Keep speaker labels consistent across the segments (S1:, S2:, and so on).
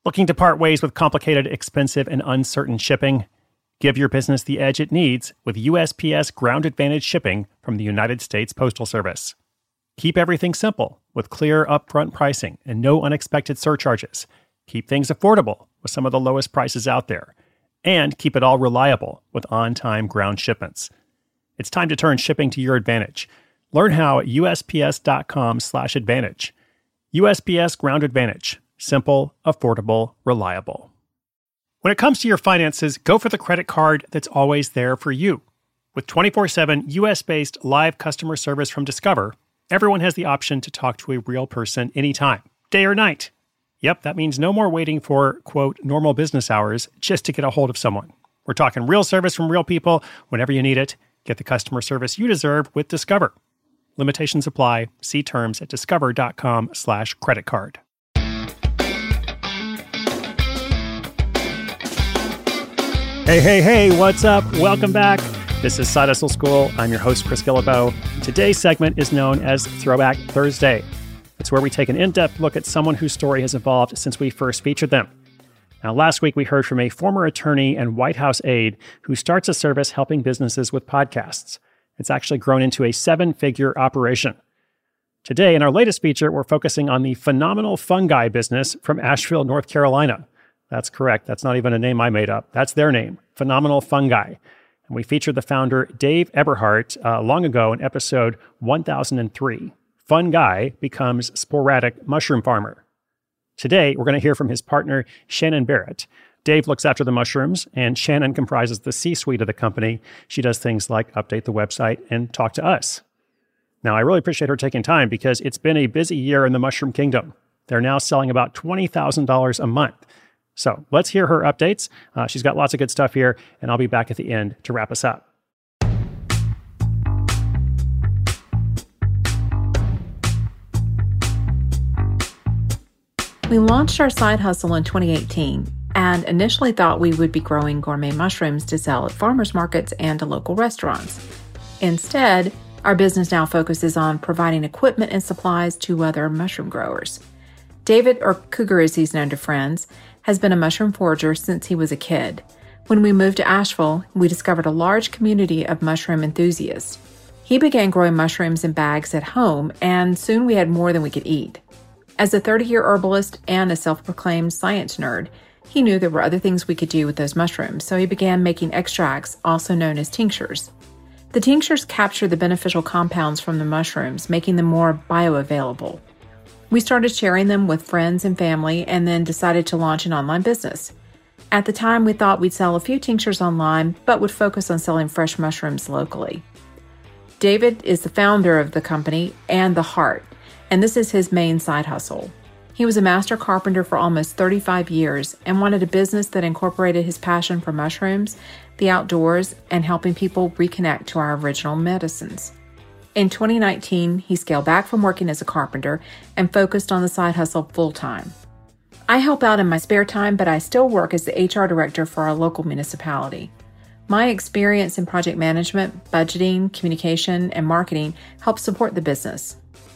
S1: Looking to part ways with complicated, expensive, and uncertain shipping? Give your business the edge it needs with USPS Ground Advantage shipping from the United States Postal Service. Keep everything simple with clear upfront pricing and no unexpected surcharges. Keep things affordable with some of the lowest prices out there. And keep it all reliable with on-time ground shipments. It's time to turn shipping to your advantage. Learn how at USPS.com/advantage. USPS Ground Advantage. Simple, affordable, reliable. When it comes to your finances, go for the credit card that's always there for you. With 24/7 US-based live customer service from Discover, everyone has the option to talk to a real person anytime, day or night. Yep, that means no more waiting for, quote, normal business hours just to get a hold of someone. We're talking real service from real people whenever you need it. Get the customer service you deserve with Discover. Limitations apply. See terms at discover.com/creditcard. Hey, what's up? Welcome back. This is Side Hustle School. I'm your host, Chris Guillebeau. Today's segment is known as Throwback Thursday. It's where we take an in-depth look at someone whose story has evolved since we first featured them. Now, last week we heard from a former attorney and White House aide who starts a service helping businesses with podcasts. It's actually grown into a 7-figure operation. Today, in our latest feature, we're focusing on the Phenomenal Fungi business from Asheville, North Carolina. That's correct. That's not even a name I made up. That's their name, Phenomenal Fungi. And we featured the founder, Dave Eberhardt, long ago in episode 1003. Fun Guy becomes sporadic mushroom farmer. Today, we're going to hear from his partner, Shannon Barrett. Dave looks after the mushrooms, and Shannon comprises the C-suite of the company. She does things like update the website and talk to us. Now, I really appreciate her taking time because it's been a busy year in the mushroom kingdom. They're now selling about $20,000 a month. So let's hear her updates. She's got lots of good stuff here, and I'll be back at the end to wrap us up.
S2: We launched our side hustle in 2018 and initially thought we would be growing gourmet mushrooms to sell at farmers markets and to local restaurants. Instead, our business now focuses on providing equipment and supplies to other mushroom growers. David, or Cougar as he's known to friends, has been a mushroom forager since he was a kid. When we moved to Asheville, we discovered a large community of mushroom enthusiasts. He began growing mushrooms in bags at home, and soon we had more than we could eat. As a 30-year herbalist and a self-proclaimed science nerd, he knew there were other things we could do with those mushrooms, so he began making extracts, also known as tinctures. The tinctures capture the beneficial compounds from the mushrooms, making them more bioavailable. We started sharing them with friends and family and then decided to launch an online business. At the time, we thought we'd sell a few tinctures online, but would focus on selling fresh mushrooms locally. David is the founder of the company and the heart, and this is his main side hustle. He was a master carpenter for almost 35 years and wanted a business that incorporated his passion for mushrooms, the outdoors, and helping people reconnect to our original medicines. In 2019, he scaled back from working as a carpenter and focused on the side hustle full-time. I help out in my spare time, but I still work as the HR director for our local municipality. My experience in project management, budgeting, communication, and marketing helps support the business.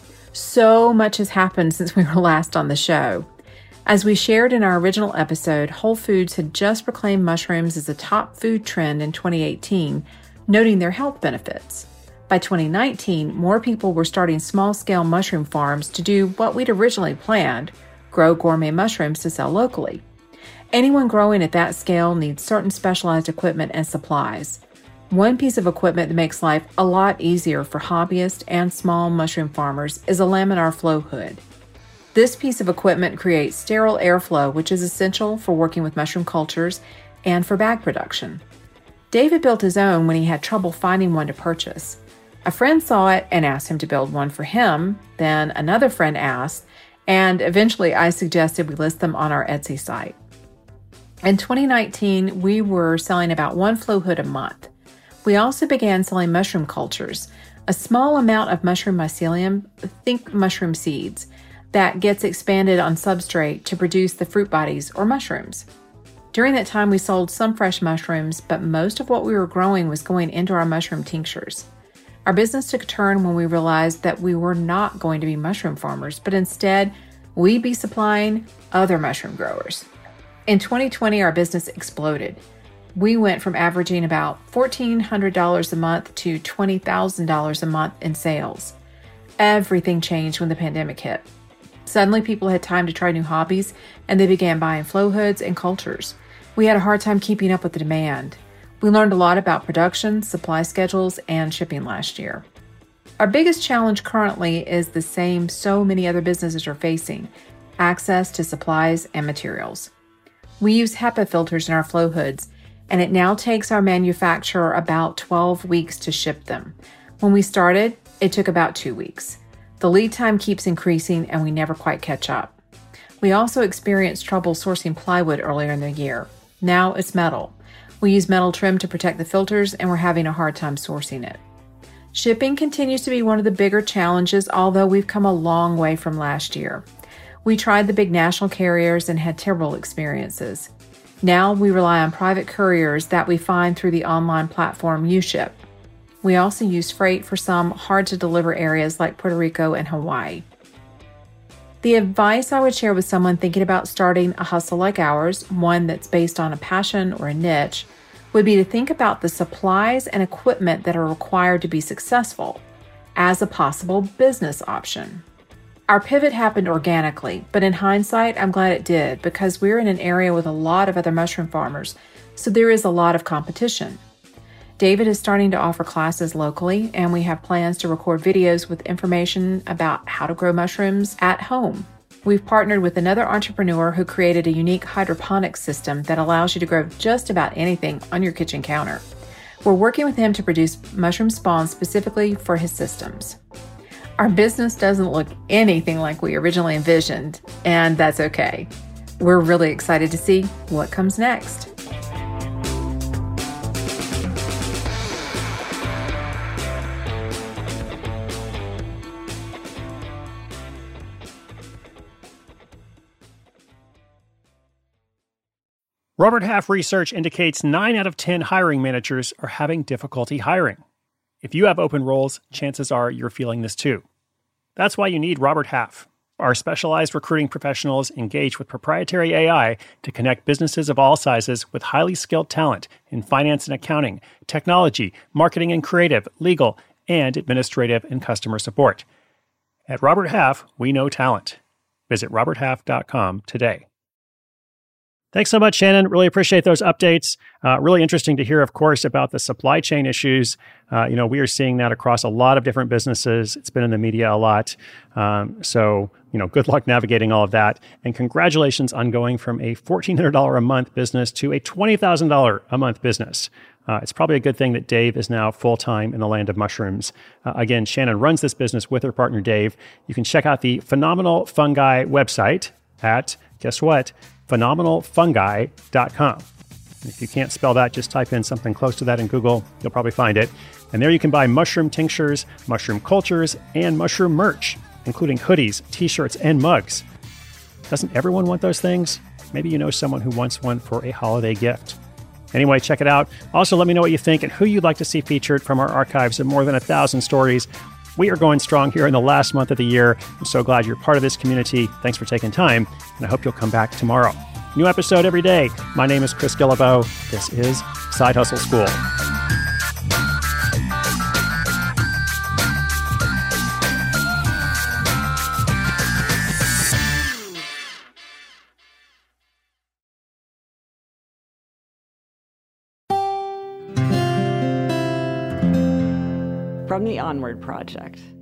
S2: So much has happened since we were last on the show. As we shared in our original episode, Whole Foods had just proclaimed mushrooms as a top food trend in 2018, noting their health benefits. By 2019, more people were starting small-scale mushroom farms to do what we'd originally planned, grow gourmet mushrooms to sell locally. Anyone growing at that scale needs certain specialized equipment and supplies. One piece of equipment that makes life a lot easier for hobbyists and small mushroom farmers is a laminar flow hood. This piece of equipment creates sterile airflow, which is essential for working with mushroom cultures and for bag production. David built his own when he had trouble finding one to purchase. A friend saw it and asked him to build one for him. Then another friend asked, and eventually I suggested we list them on our Etsy site. In 2019, we were selling about one flow hood a month. We also began selling mushroom cultures, a small amount of mushroom mycelium, think mushroom seeds, that gets expanded on substrate to produce the fruit bodies or mushrooms. During that time, we sold some fresh mushrooms, but most of what we were growing was going into our mushroom tinctures. Our business took a turn when we realized that we were not going to be mushroom farmers, but instead we'd be supplying other mushroom growers. In 2020, our business exploded. We went from averaging about $1,400 a month to $20,000 a month in sales. Everything changed when the pandemic hit. Suddenly, people had time to try new hobbies, and they began buying flow hoods and cultures. We had a hard time keeping up with the demand. We learned a lot about production, supply schedules, and shipping last year. Our biggest challenge currently is the same so many other businesses are facing: access to supplies and materials. We use HEPA filters in our flow hoods, and it now takes our manufacturer about 12 weeks to ship them. When we started, it took about 2 weeks. The lead time keeps increasing, and we never quite catch up. We also experienced trouble sourcing plywood earlier in the year. Now it's metal. We use metal trim to protect the filters, and we're having a hard time sourcing it. Shipping continues to be one of the bigger challenges, although we've come a long way from last year. We tried the big national carriers and had terrible experiences. Now we rely on private couriers that we find through the online platform uShip. We also use freight for some hard-to-deliver areas like Puerto Rico and Hawaii. The advice I would share with someone thinking about starting a hustle like ours, one that's based on a passion or a niche, would be to think about the supplies and equipment that are required to be successful as a possible business option. Our pivot happened organically, but in hindsight, I'm glad it did because we're in an area with a lot of other mushroom farmers, so there is a lot of competition. David is starting to offer classes locally, and we have plans to record videos with information about how to grow mushrooms at home. We've partnered with another entrepreneur who created a unique hydroponics system that allows you to grow just about anything on your kitchen counter. We're working with him to produce mushroom spawns specifically for his systems. Our business doesn't look anything like we originally envisioned, and that's okay. We're really excited to see what comes next.
S1: Robert Half research indicates 9 out of 10 hiring managers are having difficulty hiring. If you have open roles, chances are you're feeling this too. That's why you need Robert Half. Our specialized recruiting professionals engage with proprietary AI to connect businesses of all sizes with highly skilled talent in finance and accounting, technology, marketing and creative, legal, and administrative and customer support. At Robert Half, we know talent. Visit roberthalf.com today. Thanks so much, Shannon. Really appreciate those updates. Really interesting to hear, of course, about the supply chain issues. We are seeing that across a lot of different businesses. It's been in the media a lot. So, good luck navigating all of that. And congratulations on going from a $1,400 a month business to a $20,000 a month business. It's probably a good thing that Dave is now full-time in the land of mushrooms. Again, Shannon runs this business with her partner, Dave. You can check out the Phenomenal Fungi website at, guess what? phenomenalfungi.com. If you can't spell that, just type in something close to that in Google. You'll probably find it. And there you can buy mushroom tinctures, mushroom cultures, and mushroom merch, including hoodies, t-shirts, and mugs. Doesn't everyone want those things? Maybe you know someone who wants one for a holiday gift. Anyway, check it out. Also, let me know what you think and who you'd like to see featured from our archives of more than 1,000 stories. We are going strong here in the last month of the year. I'm so glad you're part of this community. Thanks for taking time, and I hope you'll come back tomorrow. New episode every day. My name is Chris Guillebeau. This is Side Hustle School.
S3: From the Onward Project.